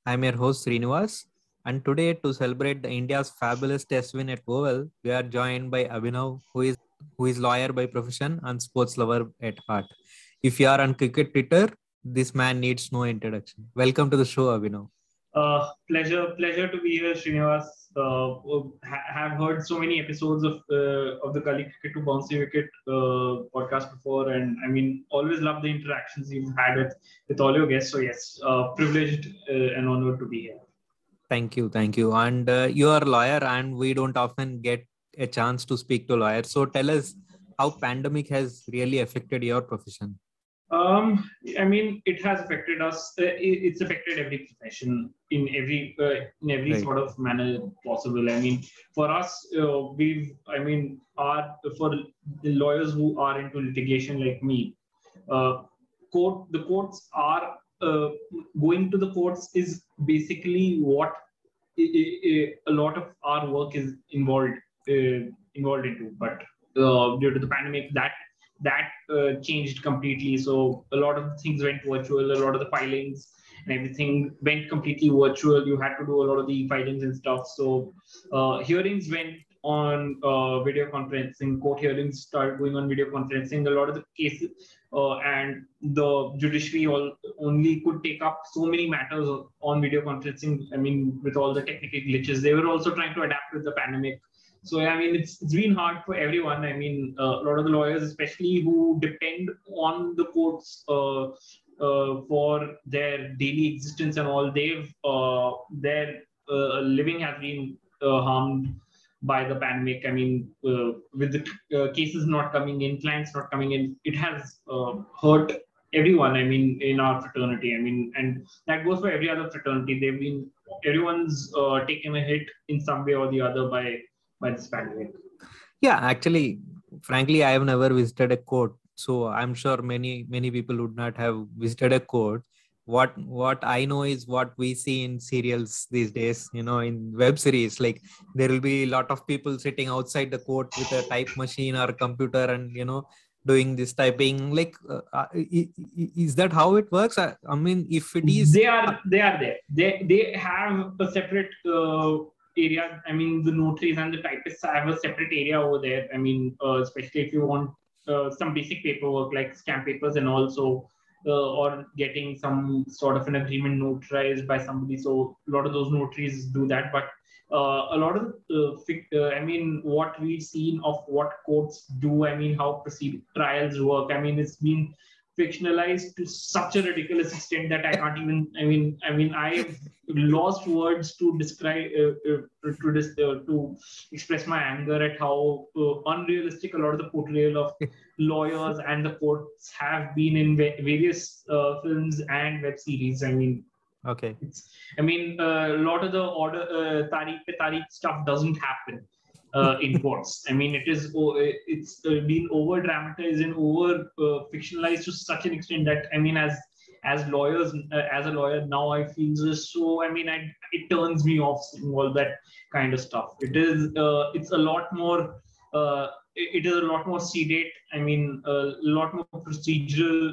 I'm your host Srinivas, and today to celebrate the India's fabulous test win at Oval, we are joined by Abhinav, who is lawyer by profession and sports lover at heart. If you are on cricket Twitter, this man needs no introduction. Welcome to the show, Abhinav. Pleasure to be here, Srinivas. Have heard so many episodes of the Gully Cricket to Bouncy Wicket podcast before, and I mean, always love the interactions you've had with all your guests. So yes, privileged and honored to be here. Thank you. And you are a lawyer, and we don't often get a chance to speak to lawyers. So tell us how pandemic has really affected your profession. I mean, it has affected us. It's affected every profession in every Right. sort of manner possible. I mean, for us, I mean, for the lawyers who are into litigation like me, uh, the courts are going to the courts is basically what a lot of our work is involved into. But due to the pandemic, that changed completely. So a lot of things went virtual. A lot of the filings and everything went completely virtual. You had to do a lot of the filings and stuff. So hearings went on video conferencing. Court hearings started going on video conferencing. A lot of the cases and the judiciary only could take up so many matters on video conferencing. I mean, with all the technical glitches, they were also trying to adapt with the pandemic. So I mean, it's been hard for everyone. I mean, a lot of the lawyers, especially who depend on the courts for their daily existence and all, their living has been harmed by the pandemic. I mean, with the cases not coming in, clients not coming in, it has hurt everyone. I mean, in our fraternity. I mean, and that goes for every other fraternity. Everyone's taken a hit in some way or the other by this pandemic. Yeah, actually, frankly, I have never visited a court, so I'm sure many people would not have visited a court. What I know is what we see in serials these days, in web series. Like there will be a lot of people sitting outside the court with a type machine or a computer, and doing this typing. Like, is that how it works? I mean, if it is, They are there. They have a separate area. I mean, the notaries and the typists have a separate area over there. I mean, especially if you want some basic paperwork like stamp papers and also or getting some sort of an agreement notarized by somebody. So a lot of those notaries do that. But a lot of I mean, what we've seen of what courts do, I mean, how trials work. I mean, it's been fictionalized to such a ridiculous extent that I can't even. I've lost words to describe to express my anger at how unrealistic a lot of the portrayal of lawyers and the courts have been in various films and web series. I mean, okay. A lot of the order tariq pe tariq stuff doesn't happen in courts. I mean, it's been over dramatized and over fictionalized to such an extent that I mean, as lawyers, as a lawyer now, I feel this. So I mean, it turns me off seeing all that kind of stuff. It's a lot more. It is a lot more sedate. I mean, a lot more procedural.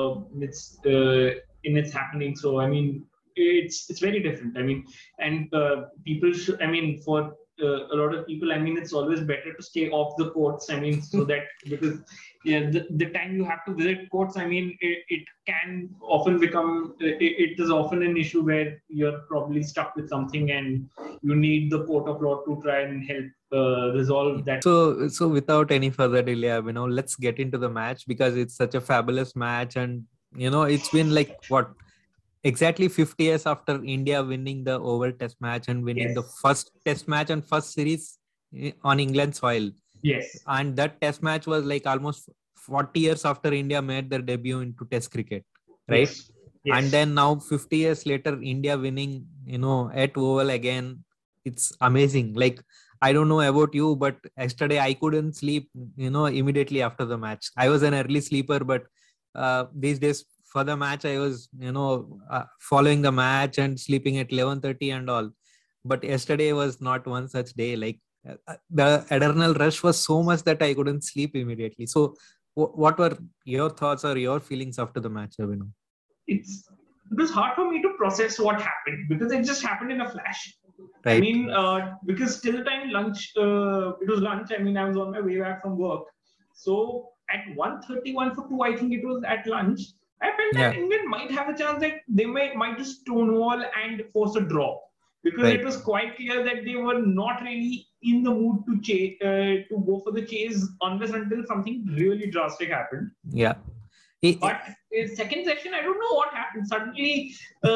In its happening. So I mean, it's very different. I mean, and people should. I mean, for a lot of people, I mean, it's always better to stay off the courts. I mean, so that because the time you have to visit courts, I mean, it can often become. It is often an issue where you're probably stuck with something and you need the court of law to try and help resolve that. So without any further delay, let's get into the match because it's such a fabulous match, and it's been like what exactly 50 years after India winning the Oval Test match and winning the first Test match and first series on England soil. Yes, and that Test match was like almost 40 years after India made their debut into Test cricket, right? Yes. And then now 50 years later, India winning, at Oval again. It's amazing. Like, I don't know about you, but yesterday I couldn't sleep, immediately after the match. I was an early sleeper, but these days for the match, I was, following the match and sleeping at 11:30 and all. But yesterday was not one such day. Like, the adrenal rush was so much that I couldn't sleep immediately. So what were your thoughts or your feelings after the match, Abhinav? it was hard for me to process what happened because it just happened in a flash. I Right. mean, because till the time lunch, it was lunch. I mean, I was on my way back from work. So at 1:31 for 2, I think it was at lunch, I felt that Yeah. England might have a chance that they might just stonewall and force a draw because it Right. was quite clear that they were not really in the mood to go for the chase unless until something really drastic happened. Yeah. I- But in second session, I don't know what happened. Suddenly,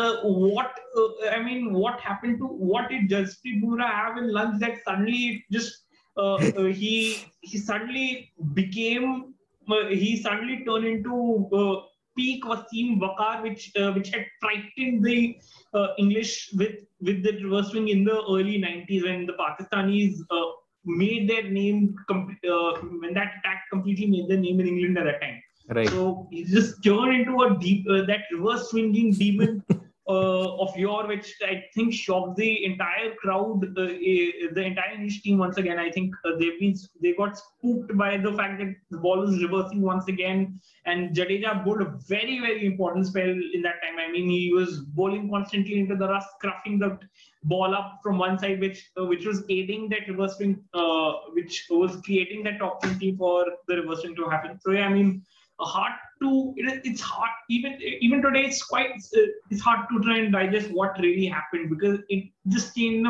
what happened to what did Jasprit Bumrah have in lunch that suddenly it just he suddenly became he suddenly turned into peak Wasim Wakar, which had frightened the English with the reverse swing in the early 90s when the Pakistanis made their name when that attack completely made their name in England at that time. Right. So he just turned into a deep that reverse swinging demon of yore, which I think shocked the entire crowd, the entire English team once again. I think they got spooked by the fact that the ball was reversing once again, and Jadeja bowled a very very important spell in that time. I mean, he was bowling constantly into the rust, scruffing the ball up from one side, which was aiding that reverse swing, which was creating that opportunity for the reverse swing to happen. So yeah, I mean hard to it's hard even today it's hard to try and digest what really happened because it just came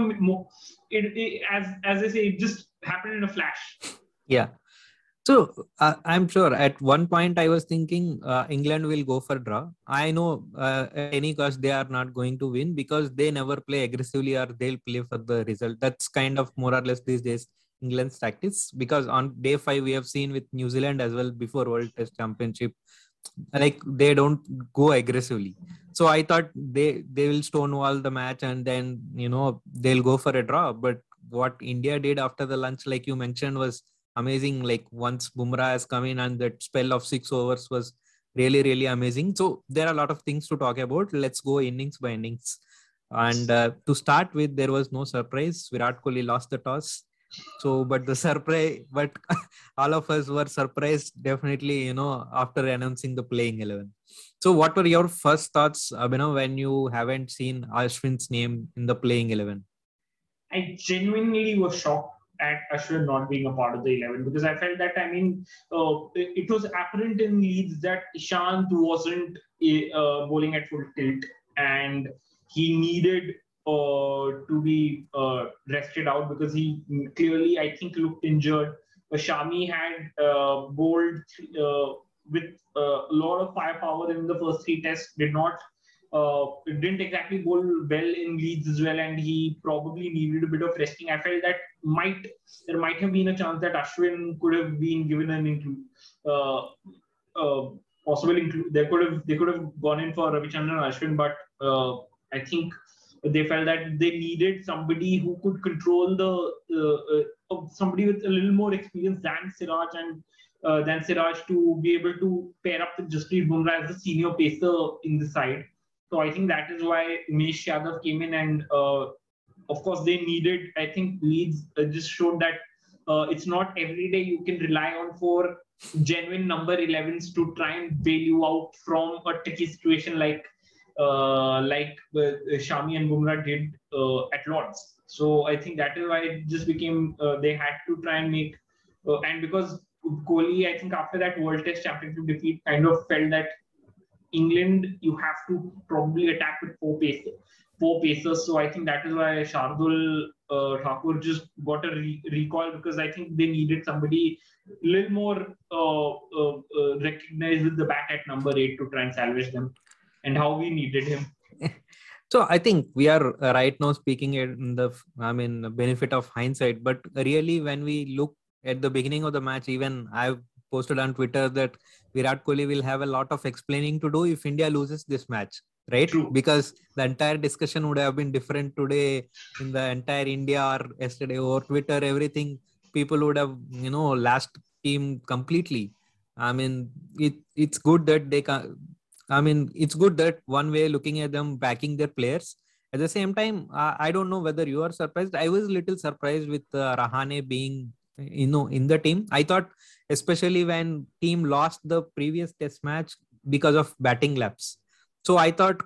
as I say it just happened in a flash. Yeah. So I'm sure at one point I was thinking England will go for draw. I know at any cost they are not going to win because they never play aggressively or they'll play for the result. That's kind of more or less these days England's tactics because on day 5 we have seen with New Zealand as well before World Test Championship, like they don't go aggressively. So I thought they will stonewall the match and then they'll go for a draw. But what India did after the lunch, like you mentioned, was amazing. Like once Bumrah has come in and that spell of 6 overs was really really amazing. So there are a lot of things to talk about. Let's go innings by innings. And to start with, there was no surprise. Virat Kohli lost the toss. So, but the surprise, but all of us were surprised definitely, after announcing the playing 11. So, what were your first thoughts, Abhinav, when you haven't seen Ashwin's name in the playing 11? I genuinely was shocked at Ashwin not being a part of the 11 because I felt that, I mean, it was apparent in Leeds that Ishant wasn't bowling at full tilt and he needed to be rested out because he clearly, I think, looked injured. Shami had bowled with a lot of firepower in the first 3 tests, didn't exactly bowl well in Leeds as well, and he probably needed a bit of resting. I felt that there might have been a chance that Ashwin could have been given an uh, possible include. They could have gone in for Ravichandran Ashwin, but I think they felt that they needed somebody who could control somebody with a little more experience than Siraj to be able to pair up with Jasprit Bumrah as the senior pacer in the side. So I think that is why Umesh Yadav came in, and of course they needed. I think Leeds just showed that it's not every day you can rely on for genuine number 11s to try and bail you out from a tricky situation like Shami and Bumrah did at Lords. So I think that is why it just became they had to try and make and because Kohli, I think after that World Test Championship defeat, kind of felt that England, you have to probably attack with four pacers. So I think that is why Shardul Thakur just got a recall because I think they needed somebody a little more recognized with the bat at number 8 to try and salvage them, and how we needed him. So I think we are right now speaking in the benefit of hindsight, but really when we look at the beginning of the match, even I've posted on Twitter that Virat Kohli will have a lot of explaining to do if India loses this match, right? True. Because the entire discussion would have been different today in the entire India or yesterday or Twitter, everything. People would have, last team completely. I mean, it's good that they can. I mean, it's good that one way looking at them backing their players. At the same time, I don't know whether you are surprised. I was a little surprised with Rahane being, in the team. I thought, especially when team lost the previous test match because of batting lapse. So I thought,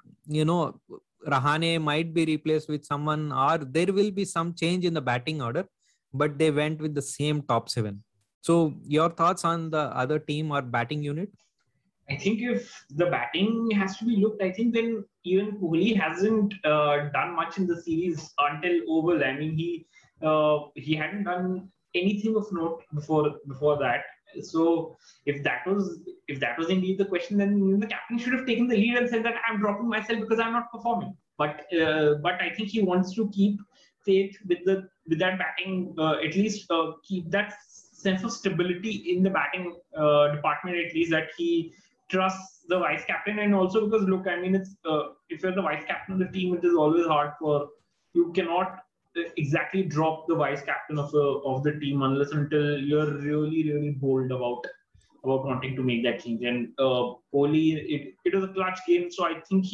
Rahane might be replaced with someone, or there will be some change in the batting order, but they went with the same top seven. So your thoughts on the other team or batting unit? I think if the batting has to be looked, I think then even Kohli hasn't done much in the series until Oval. I mean, he hadn't done anything of note before that. So if that was indeed the question, then the captain should have taken the lead and said that I'm dropping myself because I'm not performing. But I think he wants to keep faith with that batting, at least keep that sense of stability in the batting department, at least that he trusts the vice captain. And also because look, I mean, it's if you're the vice captain of the team, it is always hard for you cannot exactly drop the vice captain of the team unless until you're really bold about wanting to make that change. And Kohli, it was a clutch game, so I think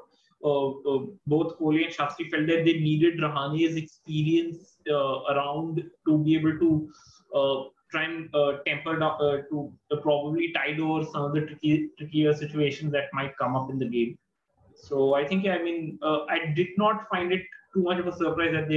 both Kohli and Shastri felt that they needed Rahane's experience around to be able to try and temper down, to probably tide over some of the trickier situations that might come up in the game. So I think, I mean, I did not find it too much of a surprise that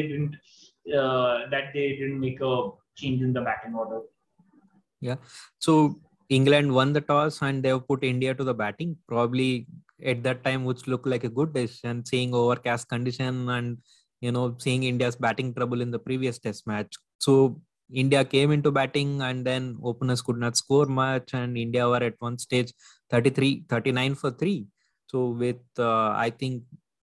they didn't make a change in the batting order. Yeah. So England won the toss and they've put India to the batting. Probably at that time, which looked like a good decision, seeing overcast condition and seeing India's batting trouble in the previous Test match. So India came into batting and then openers could not score much, and India were at one stage 39 for 3. So with I think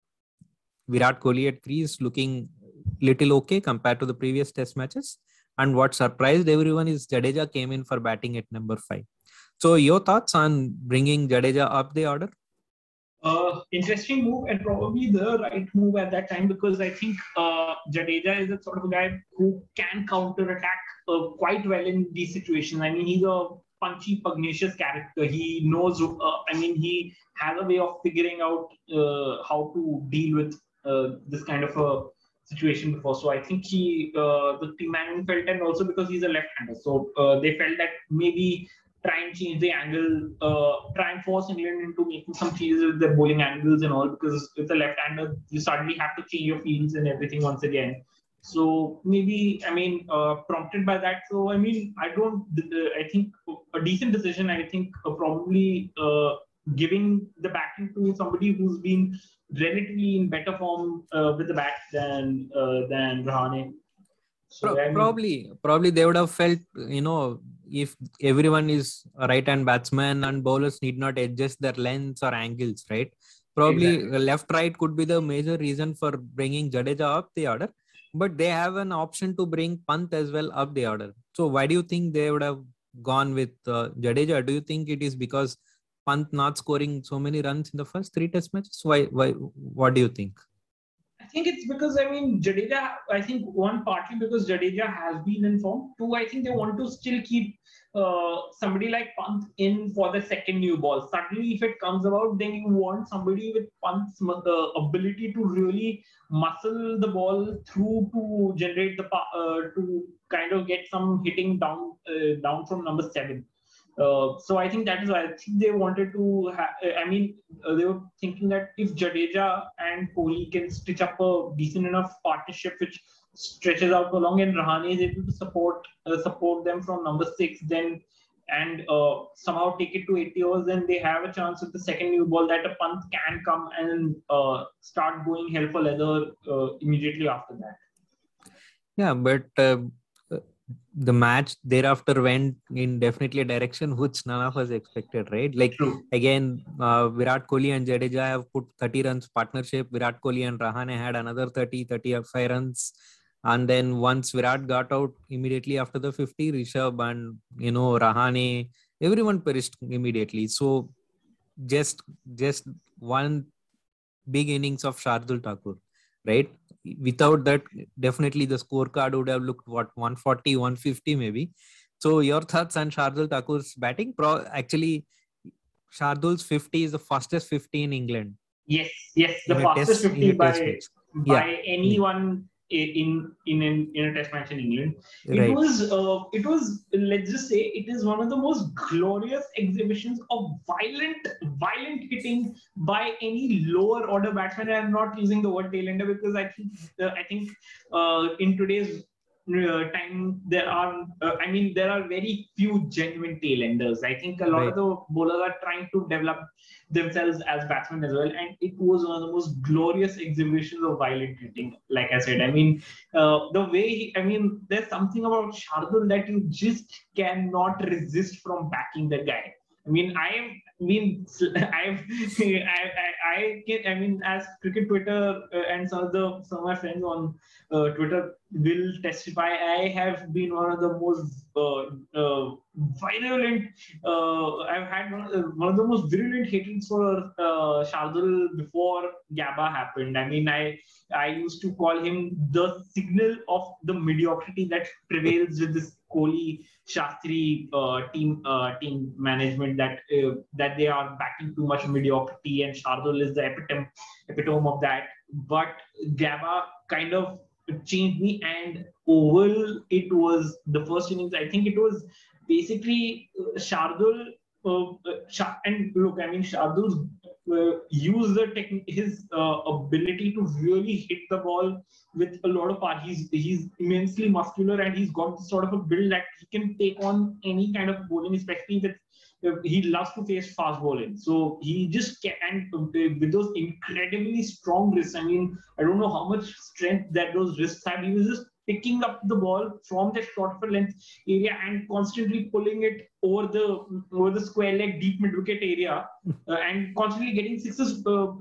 Virat Kohli at crease looking little okay compared to the previous Test matches. And what surprised everyone is Jadeja came in for batting at number 5. So your thoughts on bringing Jadeja up the order? Interesting move and probably the right move at that time, because I think Jadeja is a sort of a guy who can counter attack quite well in these situations. I mean, he's a punchy, pugnacious character. He knows, he has a way of figuring out how to deal with this kind of a situation before. So I think the team management felt, and also because he's a left-hander, so they felt that maybe try and change the angle, try and force England into making some changes with their bowling angles and all, because with a left-hander, you suddenly have to change your fields and everything once again. So maybe, prompted by that. So, I mean, I think a decent decision, I think probably giving the batting to somebody who's been relatively in better form with the bat than Rahane. So, probably they would have felt, if everyone is a right-hand batsman and bowlers need not adjust their lengths or angles, right? Probably exactly. Left-right could be the major reason for bringing Jadeja up the order, but they have an option to bring Pant as well up the order. So why do you think they would have gone with Jadeja? Do you think it is because Pant not scoring so many runs in the first 3 Test matches? Why? What do you think? I think it's because, Jadeja, I think one partly because Jadeja has been in form. Two, I think they want to still keep somebody like Pant in for the second new ball. Suddenly, if it comes about, then you want somebody with Pant's ability to really muscle the ball through to generate to kind of get some hitting down from number 7. So I think that is why I think they wanted to. They were thinking that if Jadeja and Kohli can stitch up a decent enough partnership which stretches out for long, and Rahane is able to support them from number 6, then and somehow take it to 80 overs, then they have a chance with the second new ball that a Pant can come and start going hell for leather immediately after that. Yeah, but the match thereafter went in definitely a direction which none of us expected, right? Like, true. Again, Virat Kohli and Jadeja have put 30 runs partnership. Virat Kohli and Rahane had another 35 runs. And then once Virat got out immediately after the 50, Rishabh and, Rahane, everyone perished immediately. So just one big innings of Shardul Thakur, right? Without that, definitely the scorecard would have looked 140, 150 maybe. So your thoughts on Shardul Thakur's batting? Actually, Shardul's 50 is the fastest 50 in England. Yes, the fastest 50 by anyone in a test match in England. Right. It was let's just say it is one of the most glorious exhibitions of violent hitting by any lower order batsman. I'm not using the word tailender because I think in today's time there are there are very few genuine tailenders. I think a lot Right. of the bowlers are trying to develop themselves as batsmen as well, and it was one of the most glorious exhibitions of violent hitting. Like I said, the way there's something about Shardul that you just cannot resist from backing the guy. As cricket Twitter and some of my friends on Twitter will testify, I have been one of the most virulent. I've had one of the most virulent hatreds for Shardul before Gabba happened. I used to call him the signal of the mediocrity that prevails with this Kohli Shastri team management, that they are backing too much mediocrity, and Shardul is the epitome of that. But Gabba kind of changed me, and Oval, it was the first innings. I think it was basically Shardul. And look, Shardul used his ability to really hit the ball with a lot of power. He's immensely muscular, and he's got sort of a build that he can take on any kind of bowling, especially with he loves to face fast bowling. So he just can, and with those incredibly strong wrists. I don't know how much strength that those wrists have. He was just picking up the ball from that short of a length area and constantly pulling it over the square leg deep mid wicket area, and constantly getting sixes.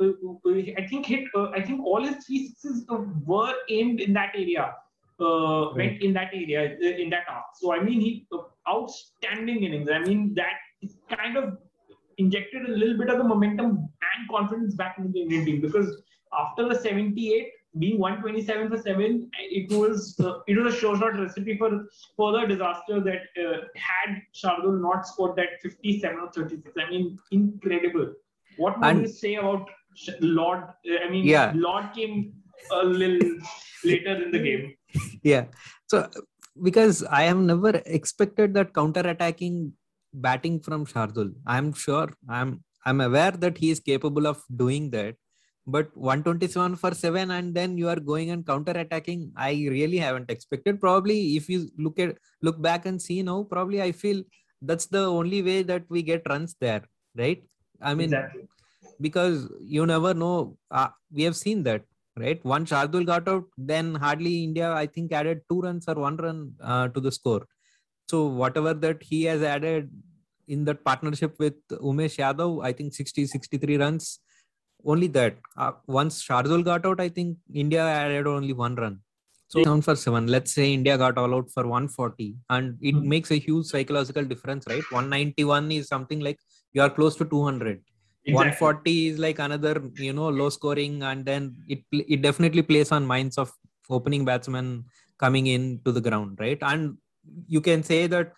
I think all his 3 sixes were aimed in that area. Went in that area, in that arc. So he outstanding innings. That kind of injected a little bit of the momentum and confidence back into the Indian team, because after the 78 being 127 for 7, it was a sure shot recipe for further disaster that had Shardul not scored that 57 or 36. Incredible. What would you say about Lord? Lord came a little later in the game. Yeah. So because I have never expected that counter-attacking batting from Shardul. I'm sure, I'm aware that he is capable of doing that. But 127 for 7 and then you are going and counter-attacking, I really haven't expected. Probably if you look back and see now, probably I feel that's the only way that we get runs there, right? Exactly. Because you never know. We have seen that, right? Once Shardul got out, then hardly India, I think, added 2 runs or 1 run to the score. So whatever that he has added in that partnership with Umesh Yadav, I think 63 runs. Only that. Once Shardul got out, I think India added only 1 run. So 7 for 7. Let's say India got all out for 140, and it makes a huge psychological difference, right? 191 is something like you are close to 200. Exactly. 140 is like another, low scoring, and then it definitely plays on minds of opening batsmen coming into the ground, right? And you can say that,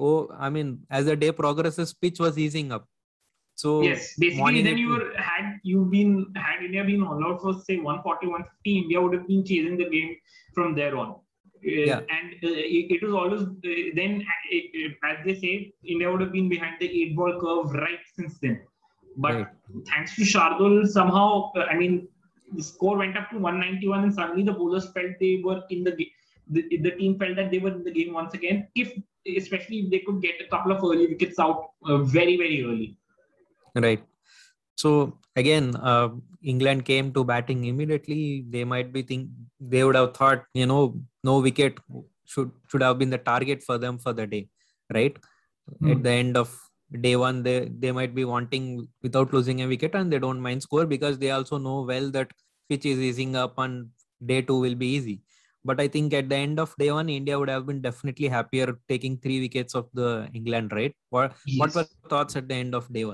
as the day progresses, pitch was easing up. So yes, basically, then had India been all out for say 140, 150, India would have been chasing the game from there on. And it was always then, as they say, India would have been behind the 8-ball curve right since then. But thanks to Shardul, somehow, the score went up to 191, and suddenly the bowlers felt they were in the game. The team felt that they were in the game once again, especially if they could get a couple of early wickets out very, very early. Right. So again, England came to batting immediately. They might be they would have thought, no wicket should have been the target for them for the day, right? At the end of day 1, they might be wanting without losing a wicket, and they don't mind score because they also know well that pitch is easing up and day 2 will be easy. But I think at the end of day 1, India would have been definitely happier taking 3 wickets of the England, right? What were thoughts at the end of day 1?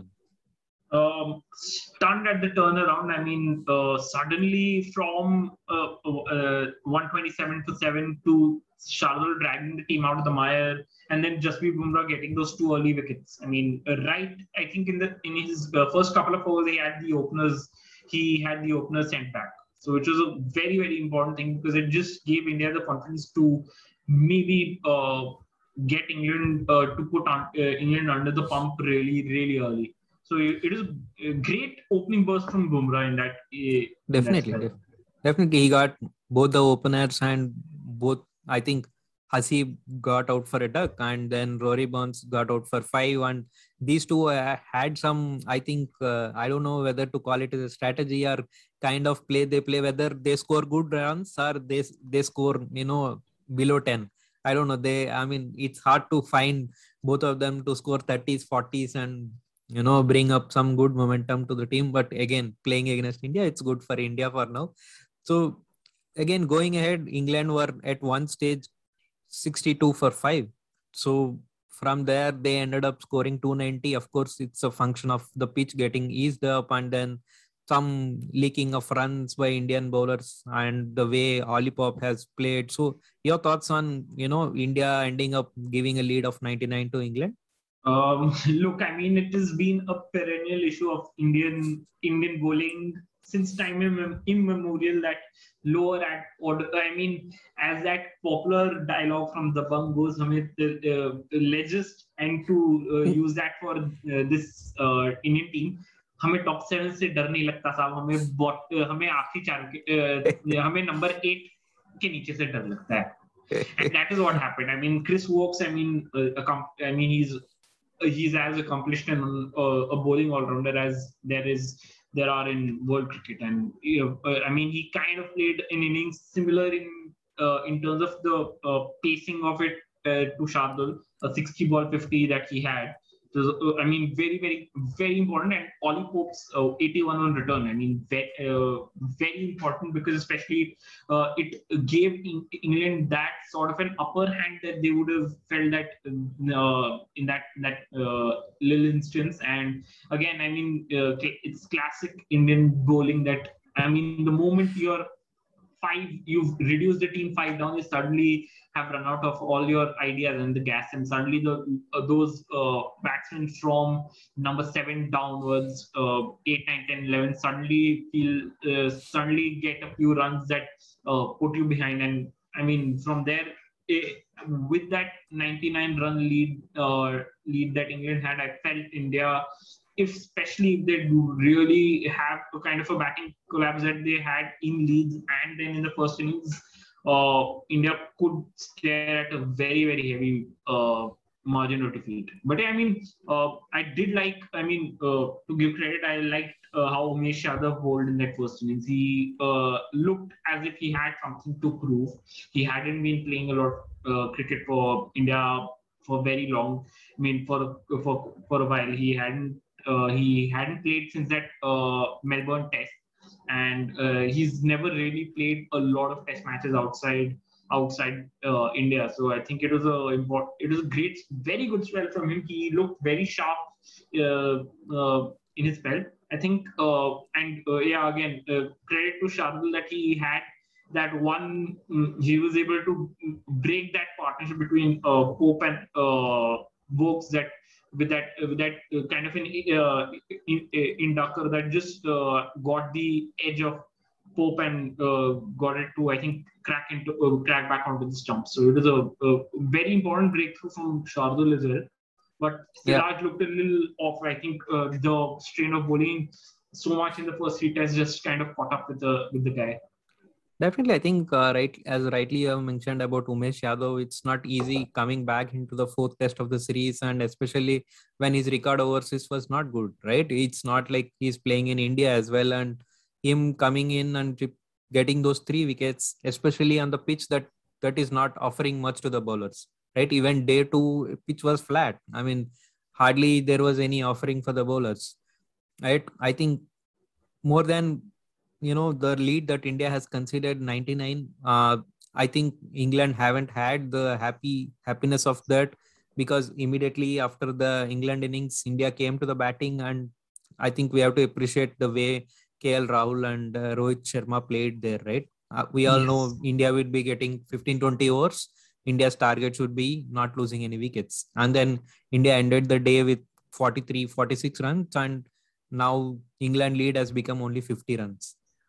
Stunned at the turnaround. Suddenly from 127 for 7 to Shardul dragging the team out of the mire, and then Jasprit Bumrah getting those 2 early wickets. I think in his first couple of overs, he had the openers sent back. So which was a very, very important thing because it just gave India the confidence to maybe get England to put on, England under the pump really, really early. So it is a great opening burst from Bumrah in that Definitely, spell. definitely. He got both the openers and both. I think Hasib got out for a duck, and then Rory Burns got out for 5. And these two had some. I think I don't know whether to call it as a strategy or kind of play they play. Whether they score good runs or they score below 10. I don't know. I mean, it's hard to find both of them to score 30s, 40s, and bring up some good momentum to the team. But again, playing against India, it's good for India for now. So again, going ahead, England were at one stage 62 for 5. So from there they ended up scoring 290. Of course, it's a function of the pitch getting eased up and then some leaking of runs by Indian bowlers and the way Ollie Pop has played. So your thoughts on India ending up giving a lead of 99 to England? Look, I mean, it has been a perennial issue of Indian bowling since time immemorial that lower at order. I mean, as that popular dialogue from the bunk goes, Hamid, let's just and to use that for this Indian team. हमें top 7 से डर नहीं लगता साहब हमें आखिरी 4 के हमें नंबर 8 के नीचे से डर लगता है and that is what happened. I mean, Chris Woakes, I mean he's as accomplished and a bowling all-rounder as there are in world cricket, and I mean he kind of played an innings similar in terms of the pacing of it to Shardul, a 60 ball 50 that he had. So, I mean, very, very, very important. And Ollie Pope's 81 on return. I mean, very important because especially it gave England that sort of an upper hand that they would have felt that in that little instance. And again, I mean, it's classic Indian bowling that, I mean, the moment you've reduced the team 5 down, you suddenly have run out of all your ideas and the gas, and suddenly those batsmen from number 7 downwards, 8, 9, 10, 11 suddenly get a few runs that put you behind. And I mean, from there, with that 99 run lead that England had, I felt India, especially if they do really have a kind of a batting collapse that they had in Leeds and then in the first innings, India could stare at a very, very heavy margin of defeat. But I mean, I did like, I mean, to give credit, I liked how Umesh Yadav bowled in that first innings. He looked as if he had something to prove. He hadn't been playing a lot of cricket for India for very long. I mean, for a while, he hadn't played since that Melbourne Test, and he's never really played a lot of Test matches outside India. So I think it was a great, very good spell from him. He looked very sharp in his spell, I think. Yeah, again, credit to Shardul that he had that one. He was able to break that partnership between Pope and Vokes that. With that kind of an inducker that just got the edge of Pope and got it to, I think, crack back onto the stump. So it was a very important breakthrough from Shardul as well. But Siraj looked a little off. I think the strain of bowling so much in the first 3 tests just kind of caught up with the guy. Definitely, I think as rightly you have mentioned about Umesh Yadav, it's not easy coming back into the 4th test of the series, and especially when his record overseas was not good, right? It's not like he's playing in India as well, and him coming in and getting those 3 wickets, especially on the pitch that is not offering much to the bowlers, right? Even day 2 pitch was flat. I mean, hardly there was any offering for the bowlers, right? I think more than the lead that India has considered 99. I think England haven't had the happiness of that, because immediately after the England innings, India came to the batting, and I think we have to appreciate the way KL Rahul and Rohit Sharma played there, right? We all know India would be getting 15-20 overs. India's target should be not losing any wickets, and then India ended the day with 43-46 runs, and now England lead has become only 50 runs.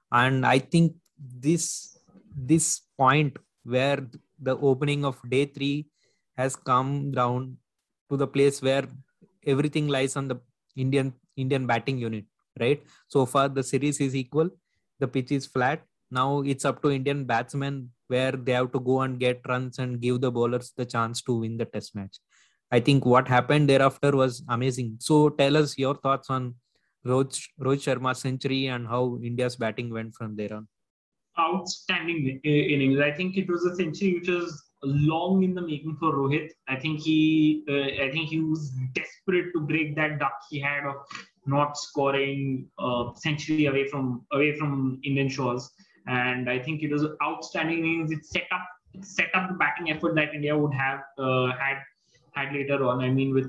And I think this point where the opening of day 3 has come down to the place where everything lies on the Indian batting unit, right? So far the series is equal, the pitch is flat. Now it's up to Indian batsmen where they have to go and get runs and give the bowlers the chance to win the test match. I think what happened thereafter was amazing. So tell us your thoughts on Rohit Sharma's century and how India's batting went from there on. Outstanding innings. I think it was a century which was long in the making for Rohit. I think he was desperate to break that duck he had of not scoring century away from Indian shores. And I think it was outstanding innings. It set up the batting effort that India would have had later on. I mean,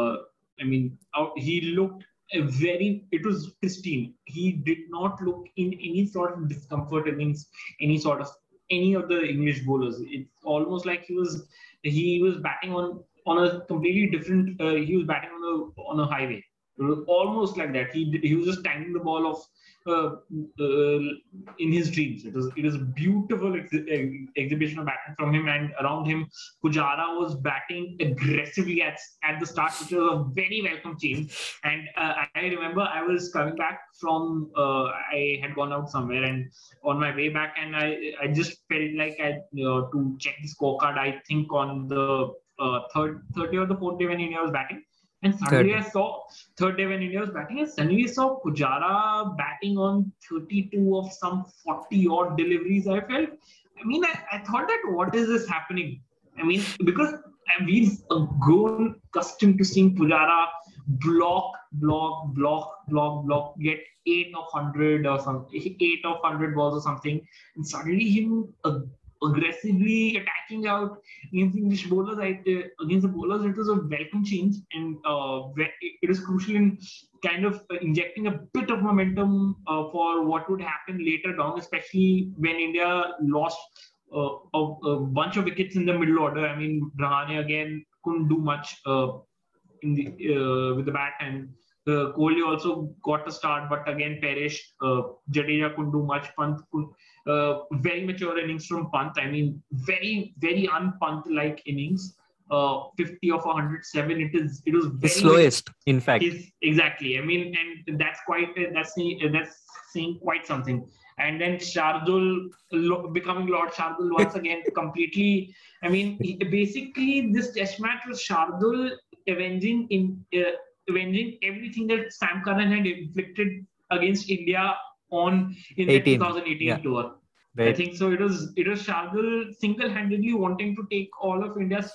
he looked it was pristine. He did not look in any sort of discomfort against any of the English bowlers. It's almost like he was batting on a completely different. He was batting on a highway. It was almost like that. He was just timing the ball off in his dreams. It was a beautiful exhibition of batting from him, and around him, Pujara was batting aggressively at the start, which was a very welcome change. And I remember I was coming back from I had gone out somewhere, and on my way back, and I just felt like I to check the scorecard. I think on the third day or the fourth day when India was batting. And suddenly I saw third day when India was batting, and suddenly I saw Pujara batting on 32 of some 40 odd deliveries. I thought that what is this happening? Because we've grown accustomed to seeing Pujara block, get 8 of 100 balls or something, and suddenly him aggressively attacking out against English bowlers. Against the bowlers, it was a welcome change, and it is crucial in kind of injecting a bit of momentum for what would happen later down, especially when India lost a bunch of wickets in the middle order. Rahane again couldn't do much with the bat, and Kohli also got a start, but again perished. Jadeja couldn't do much. Pant very mature innings from Pant. Very, very un-Pant-like innings. 50 of 107. It was very his slowest, in fact. Exactly. And that's saying quite something. And then Shardul becoming Lord Shardul once again, completely. Basically, this test match was Shardul avenging everything that Sam Curran had inflicted against India in the 2018 tour. Right. I think so. It was Shardul single-handedly wanting to take all of India's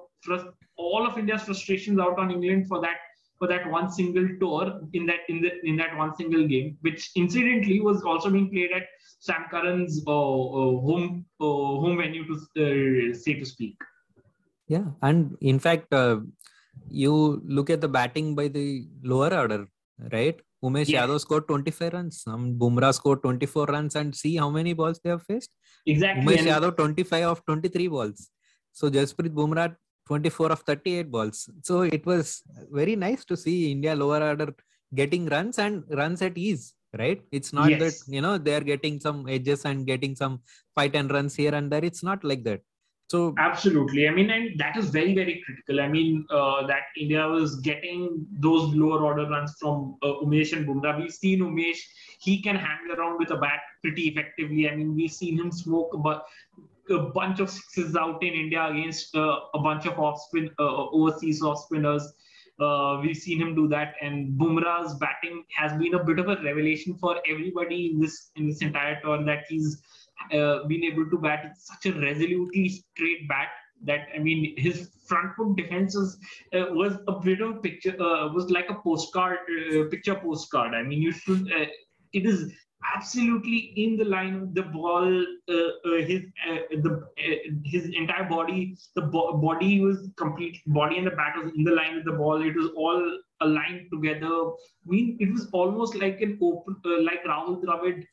frustrations out on England for that one single tour in that one single game, which incidentally was also being played at Sam Curran's home venue, to speak. Yeah, and in fact, you look at the batting by the lower order, right? Umesh Yadav scored 25 runs. Bumrah scored 24 runs, and see how many balls they have faced. Exactly. Umesh Yadav 25 of 23 balls. So Jasprit Bumrah 24 of 38 balls. So it was very nice to see India lower order getting runs and runs at ease, right? It's not that they are getting some edges and getting some 5-10 runs here and there. It's not like that. So absolutely. And that is very, very critical. That India was getting those lower order runs from Umesh and Bumrah. We've seen Umesh; he can hang around with a bat pretty effectively. We've seen him smoke a bunch of sixes out in India against a bunch of overseas off spinners. We've seen him do that, and Bumrah's batting has been a bit of a revelation for everybody in this entire tour, that he's been able to bat with such a resolutely straight bat that his front foot defense was a bit of a picture, was like a picture postcard. It is absolutely in the line of the ball. His entire body, the body was complete. Body and the bat was in the line with the ball. It was all aligned together. It was almost like an open, like Rahul Dravid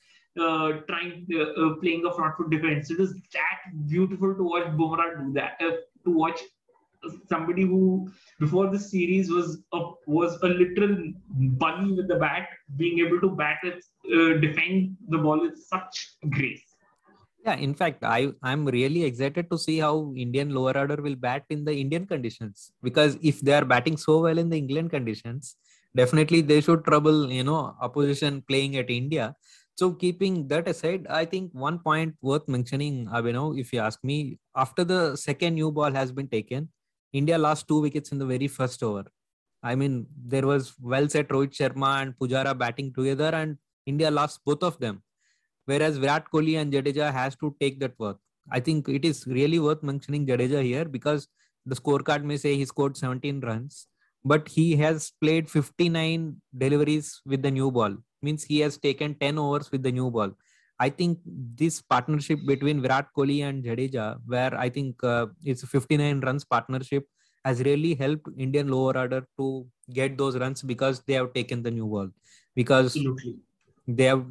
playing a front foot defense. It is that beautiful to watch Bumrah do that. To watch somebody who before this series was a literal bunny with the bat, being able to defend the ball with such grace. Yeah, in fact, I'm really excited to see how Indian lower order will bat in the Indian conditions, because if they are batting so well in the England conditions, definitely they should trouble opposition playing at India. So keeping that aside, I think one point worth mentioning, Abhinav, if you ask me, after the second new ball has been taken, India lost 2 wickets in the very first over. I mean, there was well set Rohit Sharma and Pujara batting together, and India lost both of them, whereas Virat Kohli and Jadeja has to take that work. I think it is really worth mentioning Jadeja here, because the scorecard may say he scored 17 runs, but he has played 59 deliveries with the new ball. Means he has taken 10 overs with the new ball. I think this partnership between Virat Kohli and Jadeja, where I think it's a 59 runs partnership, has really helped Indian lower order to get those runs, because they have taken the new ball. Because Absolutely. they have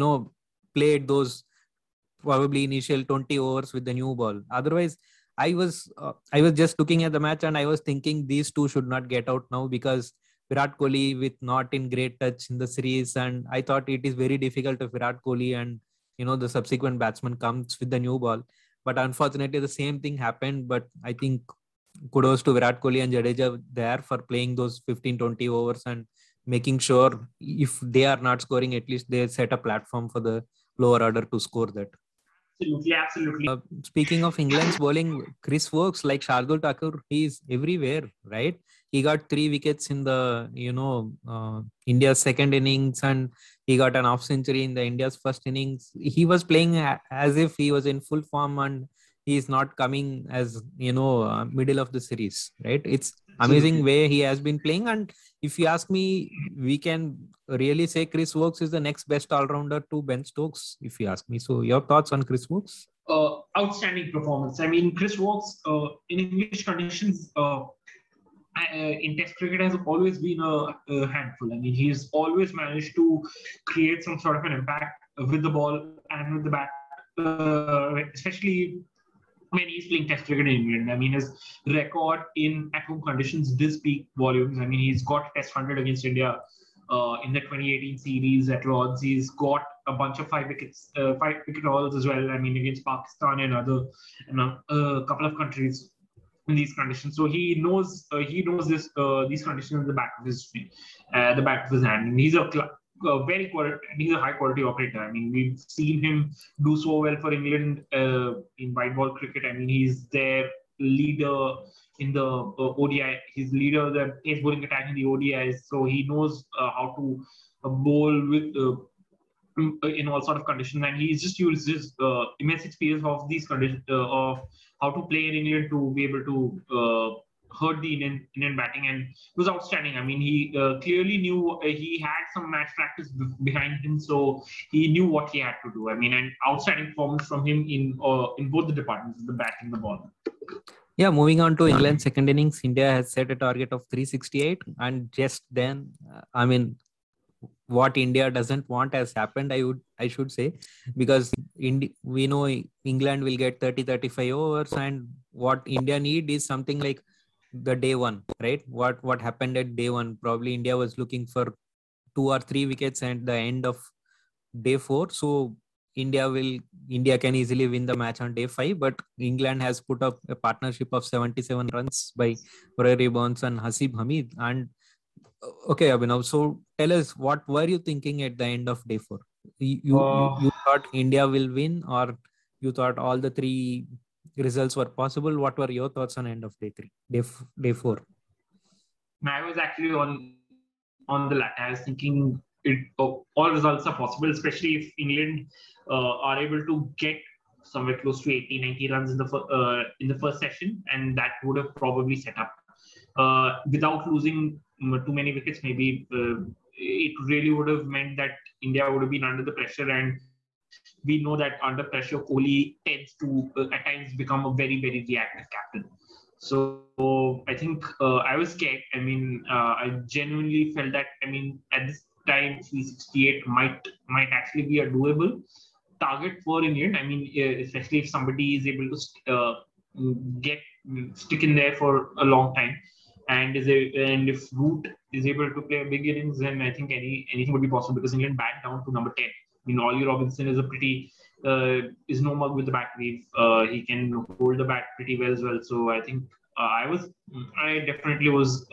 played those probably initial 20 overs with the new ball. Otherwise, I was just looking at the match and I was thinking these two should not get out now, because Virat Kohli with not in great touch in the series, and I thought it is very difficult if Virat Kohli and the subsequent batsman comes with the new ball. But unfortunately, the same thing happened. But I think kudos to Virat Kohli and Jadeja there for playing those 15-20 overs and making sure if they are not scoring, at least they set a platform for the lower order to score that. Absolutely, absolutely. Speaking of England's bowling, Chris Woakes, like Shardul Thakur, he's everywhere, right? He got 3 wickets in the India's second innings, and he got an half century in the India's first innings. He was playing as if he was in full form, and he is not coming as middle of the series, right? It's amazing Absolutely. way he has been playing. And if you ask me, we can really say Chris Woakes is the next best all-rounder to Ben Stokes, if you ask me. So your thoughts on Chris Woakes? Outstanding performance. I mean, Chris Woakes in English conditions in Test cricket has always been a handful. I mean, he's always managed to create some sort of an impact with the ball and with the bat, especially when he's playing Test cricket in England. I mean, his record in at-home conditions does speak volumes. I mean, he's got Test 100 against India in the 2018 series at Lords. He's got a bunch of 5 wicket hauls as well. I mean, against Pakistan and a couple of countries in these conditions. So he knows these conditions in the back of the back of his hand. And he's he's a high quality operator. I mean, we've seen him do so well for England in white ball cricket. I mean, he's their leader in the ODI. He's leader of the pace bowling attack in the ODIs. So he knows how to bowl with in all sort of conditions, and he's just used his immense experience of these conditions of how to play in England to be able to hurt the Indian batting, and it was outstanding. I mean, he clearly knew he had some match practice behind him, so he knew what he had to do. I mean, an outstanding performance from him in both the departments, the bat and the ball. Yeah, moving on to England's second innings, India has set a target of 368, and just then, I mean, what India doesn't want has happened, I should say, because we know England will get 30-35 overs, and what India need is something like the day one, right? What happened at day one? Probably India was looking for 2 or 3 wickets at the end of day 4. So India can easily win the match on day 5, but England has put up a partnership of 77 runs by Rory Burns and Hasib Hamid. And okay, Abhinav, so tell us, what were you thinking at the end of day 4? You thought India will win, or you thought all the 3 results were possible? What were your thoughts on end of day 3, day 4? I was actually on the latter. I was thinking all results are possible, especially if England are able to get somewhere close to 80-90 runs in the first session, and that would have probably set up without losing too many wickets. Maybe it really would have meant that India would have been under the pressure, and we know that under pressure, Kohli tends to at times become a very, very reactive captain. So I think I was scared. I mean, I genuinely felt that, I mean, at this time, 368 might actually be a doable target for England. I mean, especially if somebody is able to get stick in there for a long time. And if Root is able to play a big innings, then I think anything would be possible, because England back down to number 10. I mean, Ollie Robinson is is no mug with the bat. He can hold the bat pretty well as well. So I think I definitely was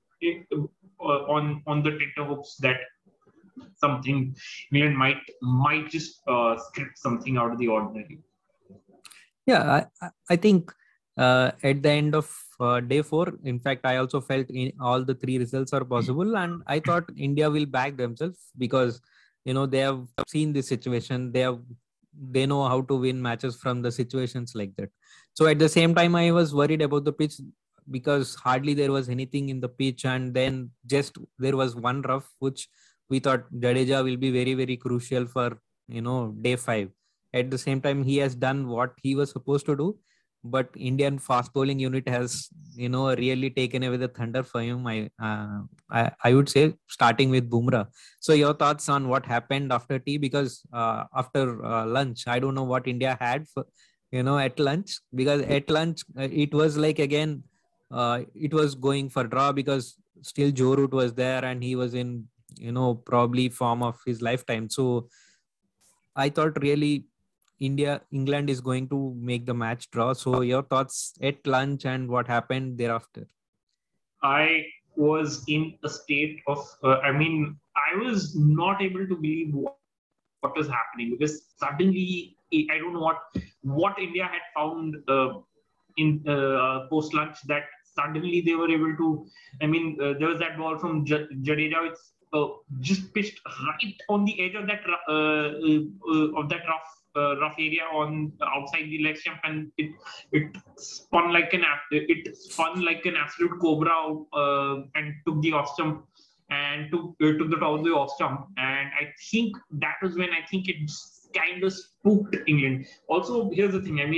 on the tenterhooks that something England might just script something out of the ordinary. Yeah, I think at the end of day 4, in fact, I also felt all the 3 results are possible, and I thought India will back themselves, because they have seen this situation. They know how to win matches from the situations like that. So at the same time, I was worried about the pitch, because hardly there was anything in the pitch, and then just there was one rough, which we thought Jadeja will be very, very crucial for day 5. At the same time, he has done what he was supposed to do, but Indian fast bowling unit has really taken away the thunder for him. I would say, starting with Bumrah. So your thoughts on what happened after tea? Because after lunch, I don't know what India had for at lunch, because at lunch it was like, again, it was going for draw, because still Joe Root was there and he was in probably form of his lifetime. So I thought really England is going to make the match draw. So your thoughts at lunch and what happened thereafter? I was in a state of, I was not able to believe what was happening, because suddenly, I don't know what India had found in post lunch, that suddenly they were able to. There was that ball from Jadeja. It's just pitched right on the edge of that rough area on outside the leg stump, and it spun like an absolute cobra and took the off stump and took the top of the off stump. And I think that was when I think it kind of spooked England. Also, here's the thing.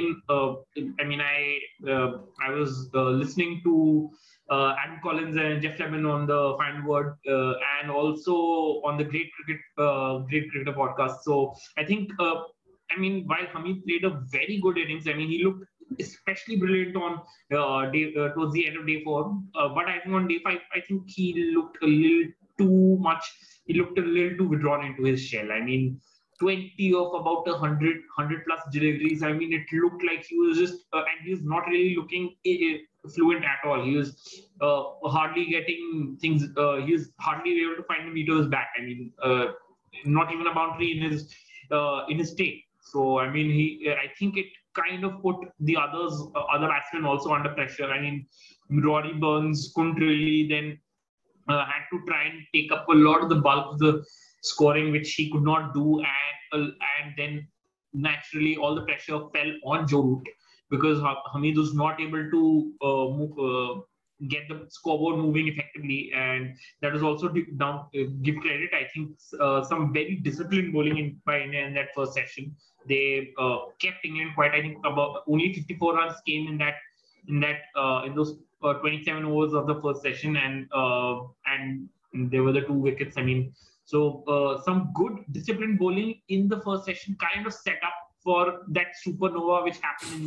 I was listening to Adam Collins and Jeff Lemon on the Final Word, and also on the Great Cricketer podcast. So I think, while Hamid played a very good innings, he looked especially brilliant on towards the end of day 4. But I think on day 5, I think he looked a little too much. He looked a little too withdrawn into his shell. 20 of about 100 plus deliveries. It looked like he was just, and he was not really looking fluent at all. He was hardly getting things. He was hardly able to find the meter of his bat. Not even a boundary in his take. So I think it kind of put the other batsmen also under pressure. Rory Burns couldn't really then had to try and take up a lot of the bulk of the scoring, which he could not do, and then naturally all the pressure fell on Joe Root, because Hamid was not able to get the scoreboard moving effectively. And that was also give credit, I think, some very disciplined bowling by India in that first session. They kept England quiet. I think about only 54 runs came in those 27 overs of the first session, and there were the 2 wickets. So some good disciplined bowling in the first session kind of set up for that supernova which happened in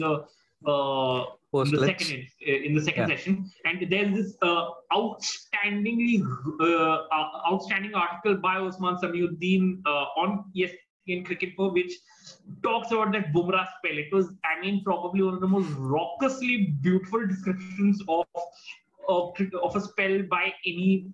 the second session. And there's this outstanding article by Osman Samiuddin on ESPN Cricket Pro, which talks about that Bumrah spell. It was, probably one of the most raucously beautiful descriptions of a spell by any